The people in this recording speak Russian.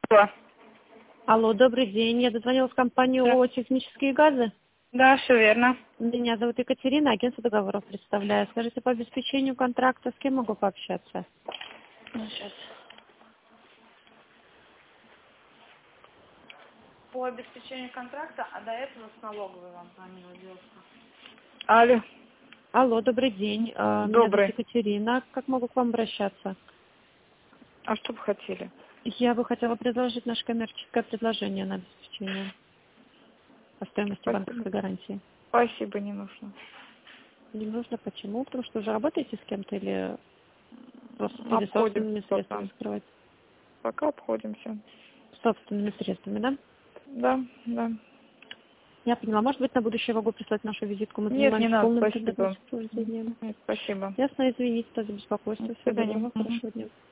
Алло. Алло, добрый день. Я дозвонилась в компанию Да. ООО «Технические газы». Да, все верно. Меня зовут Екатерина, агентство договоров представляю. Скажите, по обеспечению контракта с кем могу пообщаться? Ну, сейчас. По обеспечению контракта, а до этого с налоговой вам звонила девушка. Алло. Алло, добрый день. Меня зовут Добрый. Екатерина. Как могу к вам обращаться? А что бы хотели? Я бы хотела предложить наше коммерческое предложение на обеспечение по стоимости Спасибо. банковской гарантии. Спасибо, не нужно. Не нужно. Почему? Потому что уже работаете с кем-то или собственными Обходимся средствами пока. скрывать? Пока обходимся. Собственными средствами, да? Да, да. Я поняла. Может быть, на будущее могу прислать нашу визитку. Мы Нет, не занимаемся надо, полным интернетным спасибо. сопровождением. Нет, спасибо. Ясно, извините за беспокойство. До Всего доброго, свидания. хорошего дня.